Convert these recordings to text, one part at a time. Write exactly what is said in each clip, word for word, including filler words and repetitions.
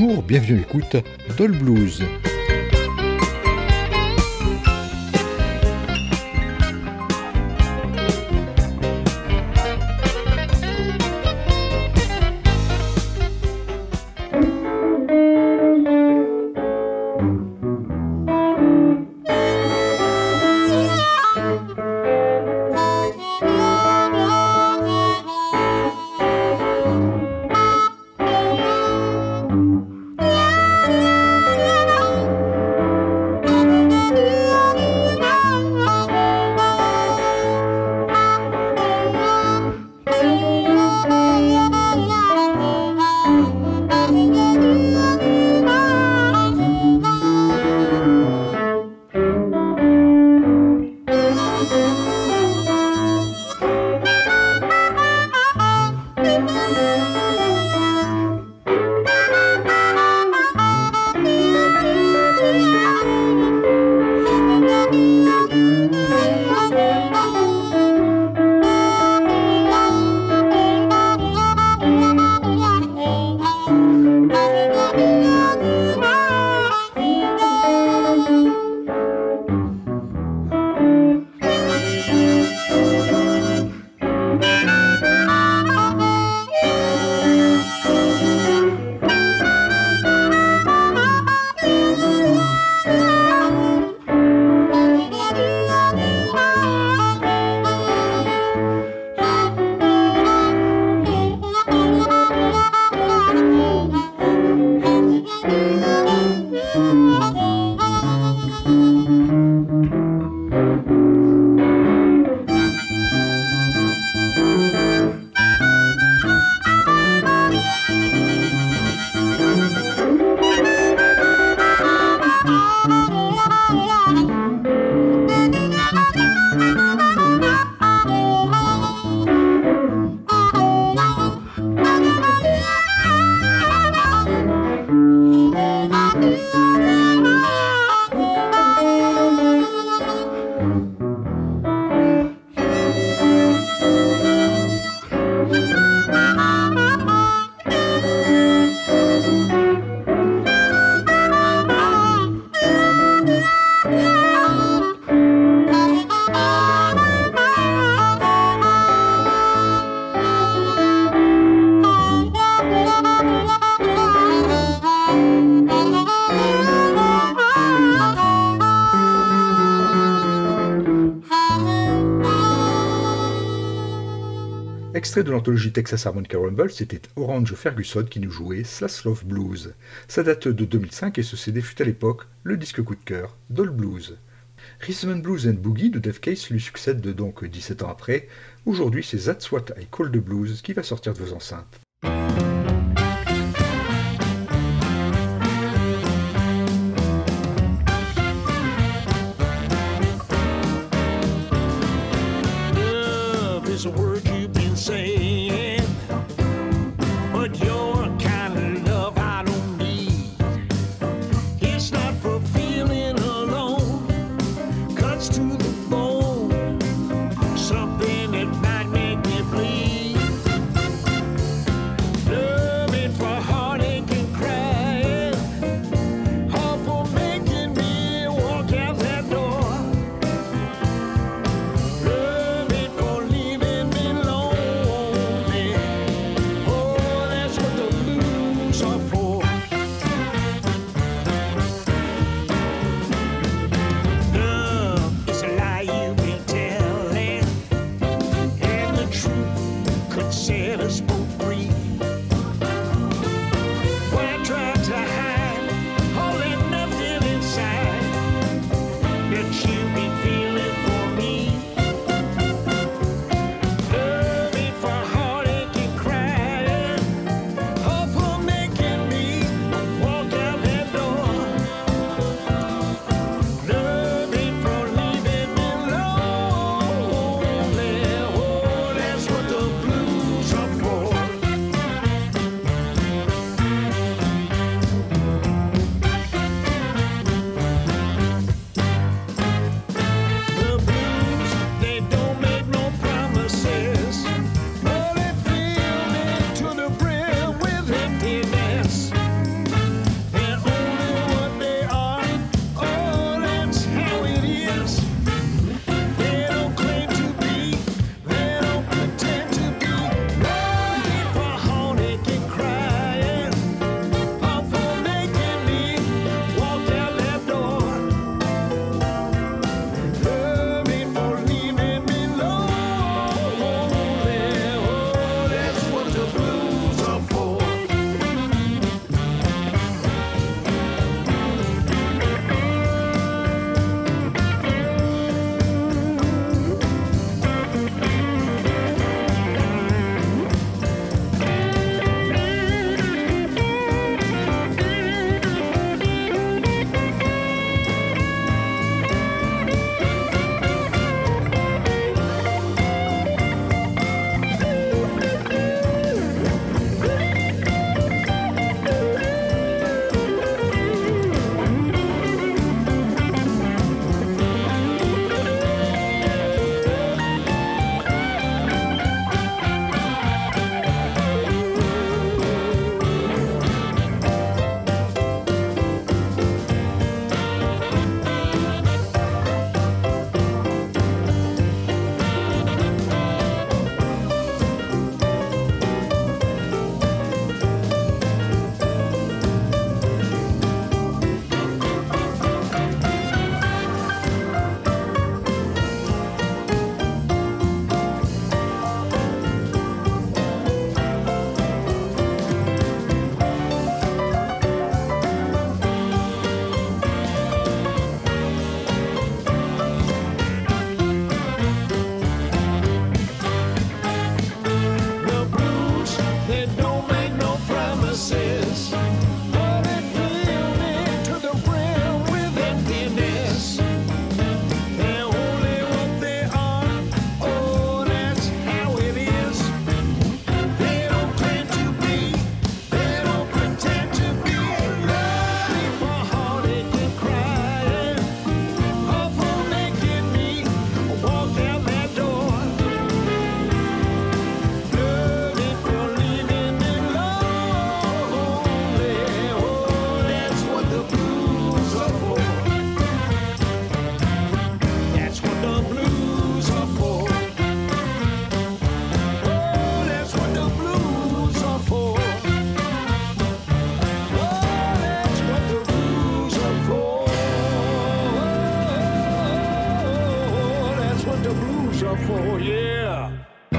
Bonjour, bienvenue à l'écoute Doll Blues. Extrait de l'anthologie Texas Harmonica Rumble, c'était Orange Ferguson qui nous jouait Slash Blues. Ça date de deux mille cinq et ce C D fut à l'époque le disque coup de cœur Doll Blues. Rhythm and Blues and Boogie de Dave Case lui succède donc dix-sept ans après. Aujourd'hui, c'est That's What I Call the Blues qui va sortir de vos enceintes. Something that might make me bleed. shuffle, yeah.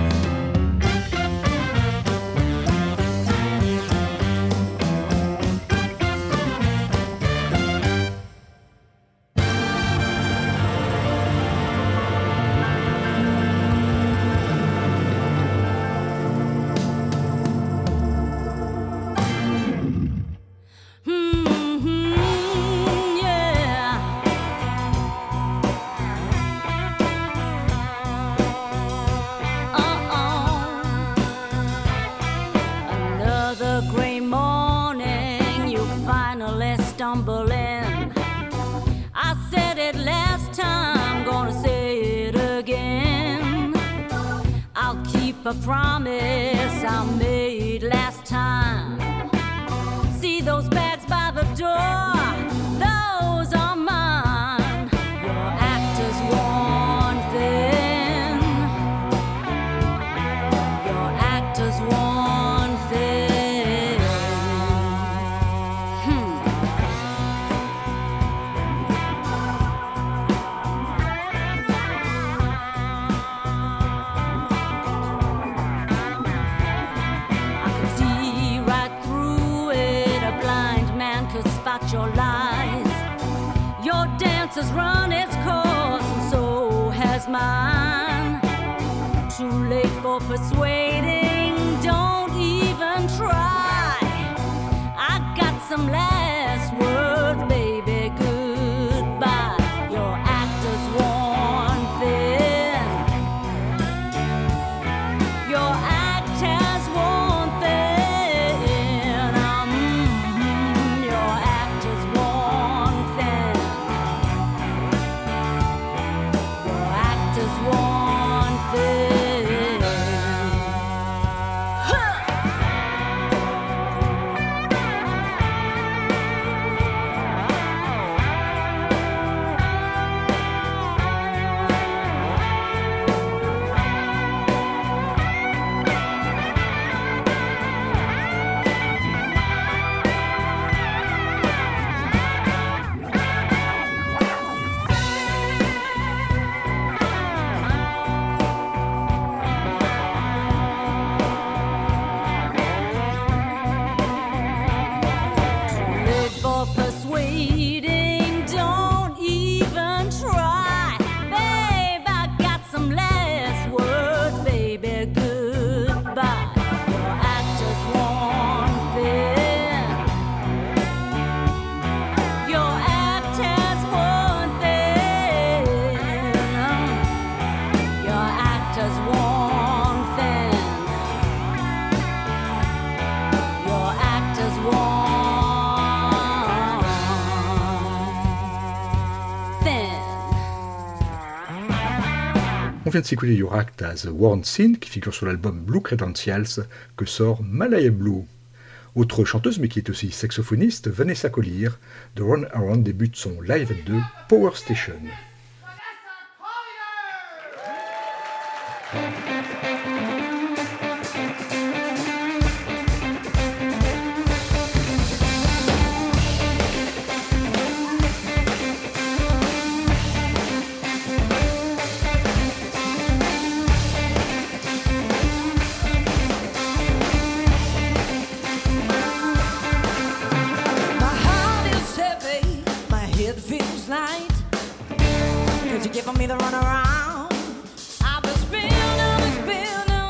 A promise I made last time. See those bags by the door, those are mine. Your actor's worn thin. Your actor's worn thin. Hmm. Spot your lies. Your dance has run its course, and so has mine. Too late for persuading, don't even try. I got some last words, baby, goodbye. Your actor's worn thin. Your act has worn thin. Um, your act is worn thin. Your act is worn thin. Huh. Late for persuading, don't even try. Babe, I got some last words, baby, goodbye. Your act is worn thin. Your act has worn thin. Your act is worn thin. Your act is worn thin. On vient de s'écouter Your Act as Worn Thin, qui figure sur l'album Blue Credentials, que sort Malaya Blue. Autre chanteuse, mais qui est aussi saxophoniste, Vanessa Collier, de Run Around débute son live at deux Power Station. My heart is heavy, my head feels light. Cause you're giving me the runaround. I've been spinning, I've been spinning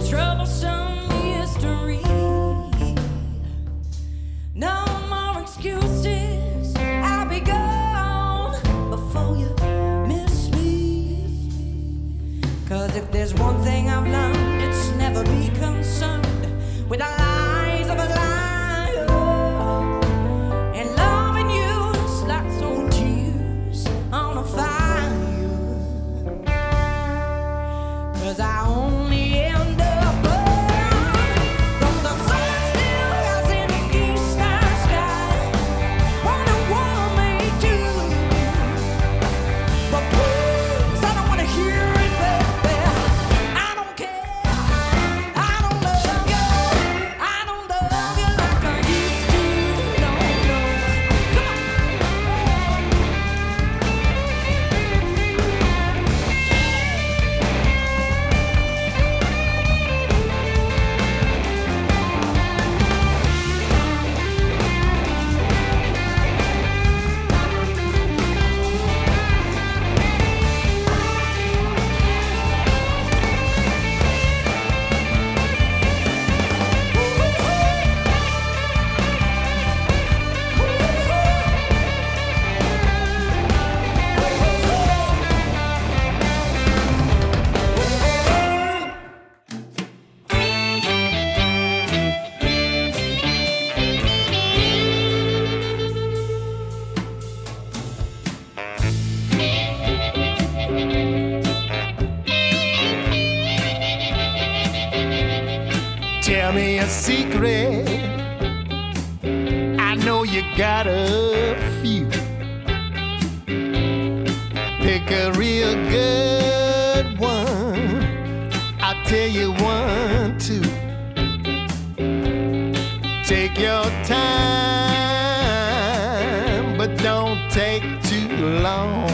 troublesome history. No more excuses. I'll be gone before you miss me. 'Cause if there's one thing I've learned, it's never be concerned with the lies of a liar. And loving you is like throwing tears on a fire. 'Cause I only end up burned from the sun still has in the eastern sky. Wonder what I may do. But please, I don't wanna hear it, baby. I don't care. I don't love you. I don't love you like I used to. No, no. Come on. Tell me a secret. I know you got a few. Pick a real good one. I'll tell you one, too. Take your time, but don't take too long.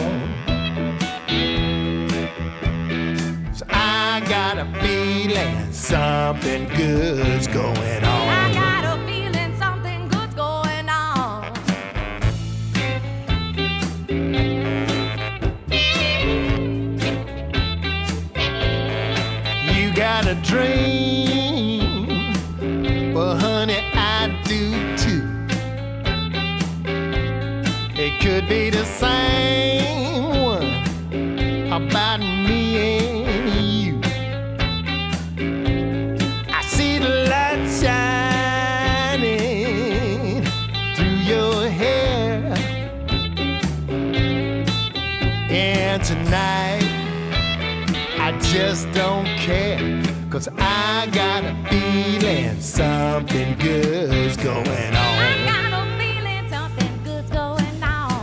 So I got a feeling something good's going on. I got a feeling something good's going on. You got a dream, well, honey, I do too. It could be the same one about me and you. I see the light shining through your hair, and tonight I just don't care, 'cause I got a feeling something good's going I on. got a feeling something good's going on.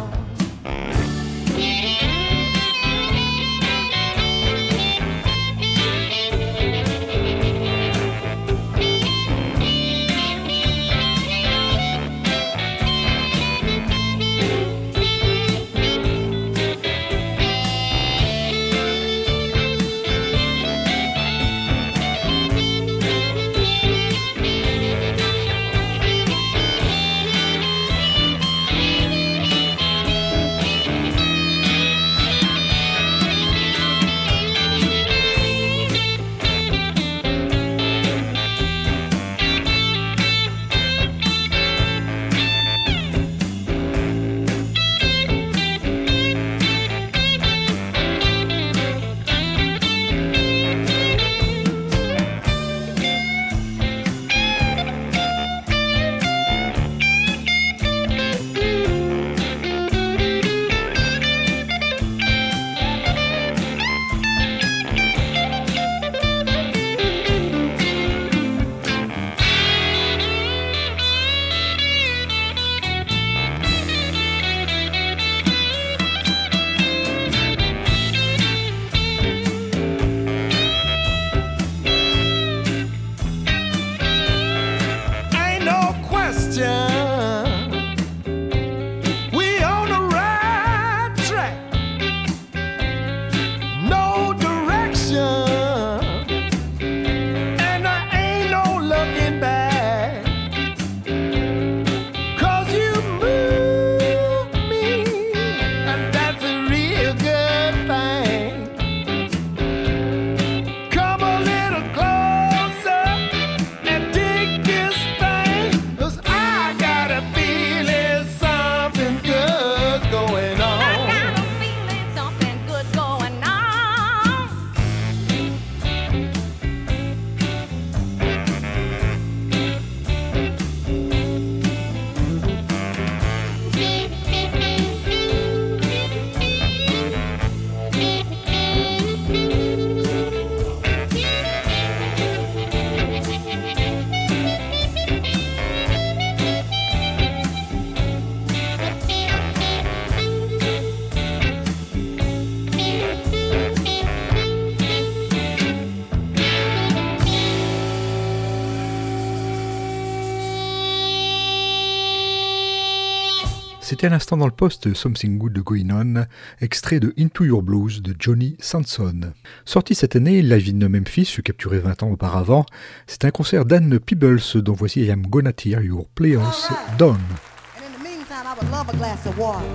C'était à l'instant dans le poste Something Good Going On, extrait de Into Your Blues de Johnny Sanson. Sorti cette année, Live in Memphis fut capturé vingt ans auparavant. C'est un concert d'Ann Peebles dont voici I Am Gonna Tear Your Playhouse Down. And in the meantime, I would love a glass of water.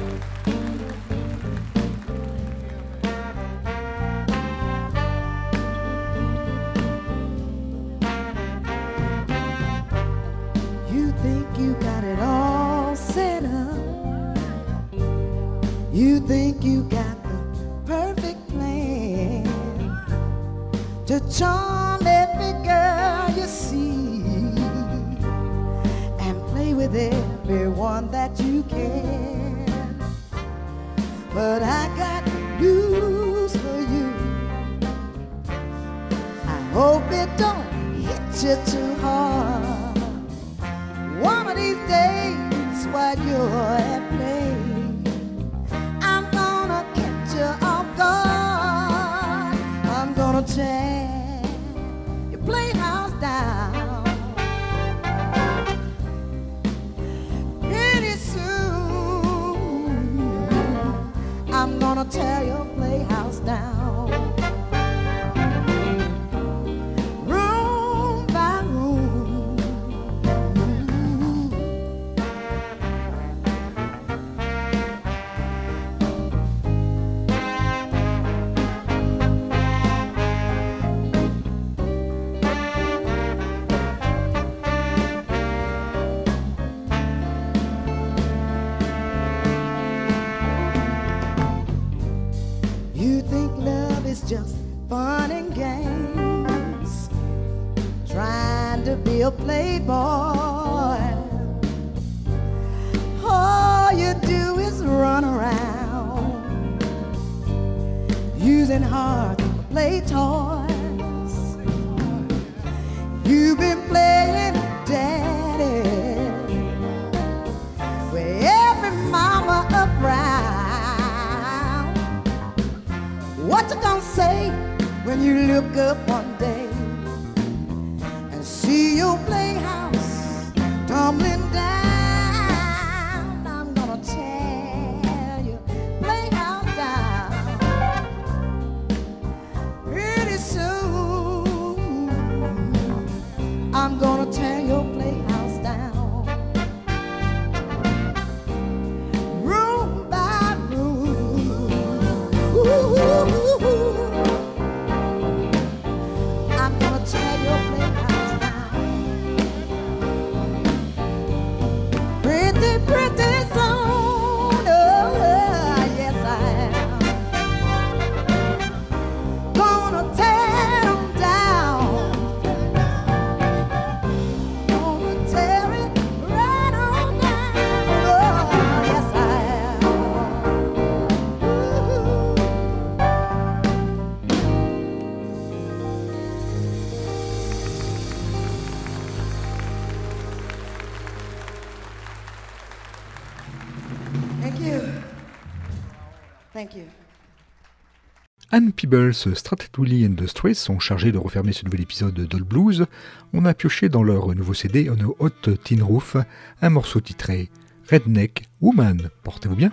You think you got it all set up. You think you got the perfect plan to charm every girl you see and play with everyone that you can. But I got news for you. I hope it don't hit you too hard. One of these days while you're at play, I'm gonna catch you off guard. I'm gonna tear your playhouse down. Pretty soon I'm gonna tear your playhouse down. Just fun and games, trying to be a playboy. All you do is run around, using hard to play toys. You've been playing daddy with every mama around. What you gonna say when you look up one day and see your playhouse tumbling down? I'm gonna tear your playhouse down. Pretty soon I'm gonna tear your playhouse down. Room by room. Ooh. Thank you. Ann Peebles, Strathwilly and the Strays sont chargés de refermer ce nouvel épisode de Doll Blues. On a pioché dans leur nouveau C D On a Hot Tin Roof un morceau titré Redneck Woman. Portez-vous bien.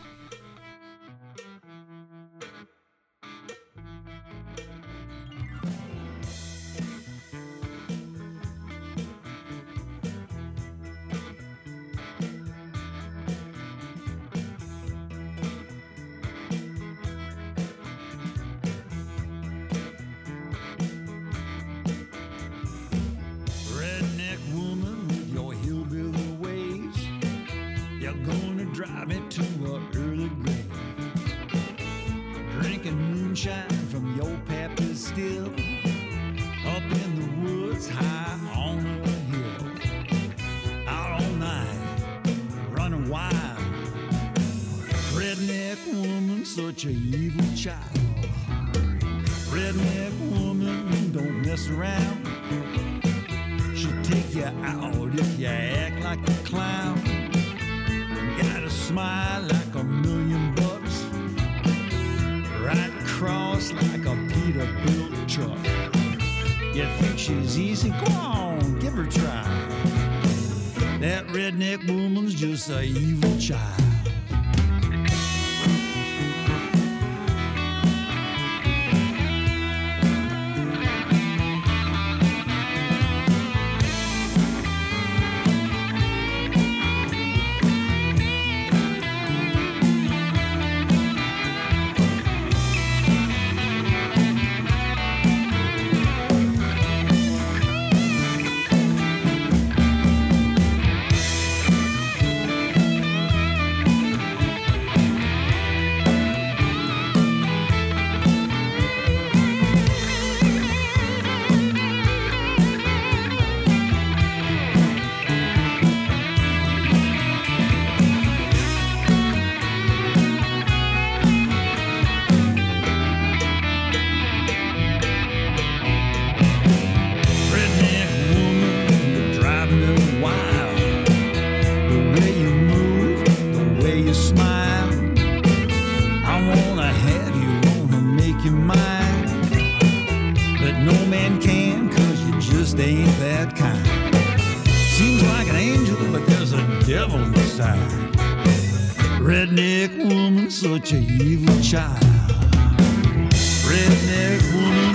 Drive me to a early grave, drinking moonshine from your pappy's still, up in the woods high on a hill, out all night running wild. Redneck woman, such a evil child. Redneck woman, don't mess around. She'll take you out if you act like a clown. Got a smile like a million bucks, right across like a Peterbilt truck. You think she's easy? Go on, give her a try. That redneck woman's just a evil child. bad kind. Seems like an angel, but there's a devil inside. Redneck woman, such a evil child. Redneck woman.